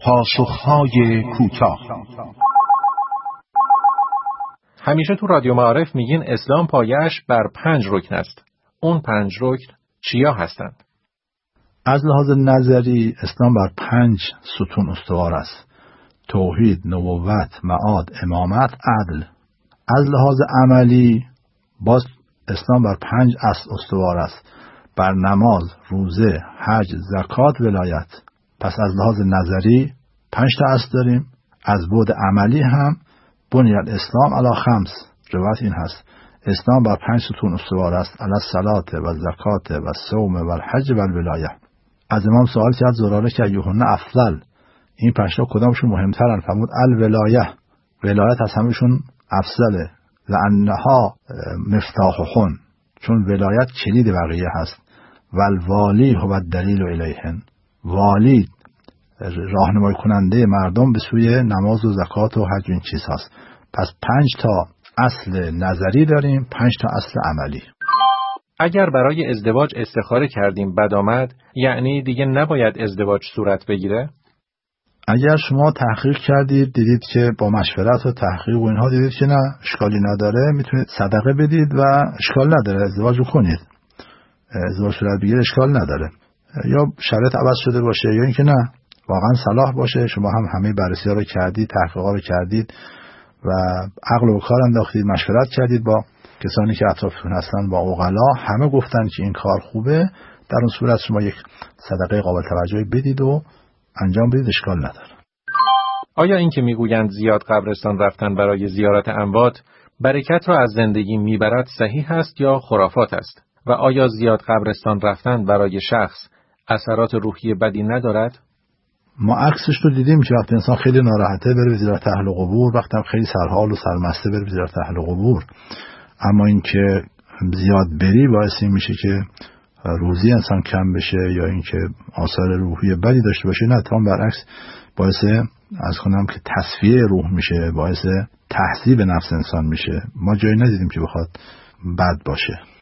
پاسخهای کوتاه. همیشه تو رادیو معارف میگین اسلام پایه‌اش بر 5 رکن است. اون 5 رکن چیا هستند؟ از لحاظ نظری اسلام بر 5 ستون استوار است: توحید، نبوت، معاد، امامت، عدل. از لحاظ عملی باز اسلام بر 5 اصل استوار است: بر نماز، روزه، حج، زکات، ولایت. پس از لحاظ نظری 5 تا اصل داریم. از بعد عملی هم بنی الاسلام علی 5. روایت این هست: اسلام بر 5 ستون استوار است: علی الصلاة و زکات و صوم و الحج و الولایه. از امام سوال کرد زراره که ایهن افضل، این 5 تا کدامشون مهمترن؟ فرمود الولایه، ولایت از همشون افضله، لانها مفتاحهن، چون ولایت کلید بقیه هست. و الوالی هو الدلیل الیهن، والی راهنمایی کننده مردم به سوی نماز و زکات و حج و این چیز هست. پس 5 تا اصل نظری داریم، 5 تا اصل عملی. اگر برای ازدواج استخاره کردیم بد آمد، یعنی دیگه نباید ازدواج صورت بگیره؟ اگر شما تحقیق کردید دیدید که با مشورت و تحقیق و اینها دیدید که نه، اشکالی نداره، میتونید صدقه بدید و اشکال نداره، ازدواج کنید، ازدواج صورت بگیره، اشکال نداره. یا شرایط عوض شده باشه یا اینکه نه واقعا صلاح باشه، شما هم همه بررسی‌ها رو کردید، تحقیقات رو کردید و عقل و کار انداختید، مشورت کردید با کسانی که اطرافتون هستن، با عقلا، همه گفتن که این کار خوبه، در اون صورت شما یک صدقه قابل توجهی بدید و انجام بدید، اشکال نداره. آیا این که میگویند زیاد قبرستان رفتن برای زیارت اموات برکت را از زندگی میبرد صحیح است یا خرافات است؟ و آیا زیاد قبرستان رفتن برای شخص اثرات روحی بدی ندارد؟ ما عکسش رو دیدیم که وقتی انسان خیلی ناراحته بره زیارت اهل قبور، وقتی هم خیلی سرحال و سرمسته بره زیارت اهل قبور. اما این که زیاد بری باعث این میشه که روزی انسان کم بشه یا اینکه آثار روحی بدی داشته باشه، نه، اتفاقاً برعکس باعث از کنم که تصفیه روح میشه، باعث تهذیب نفس انسان میشه. ما جایی ندیدیم که بخواد بد باشه.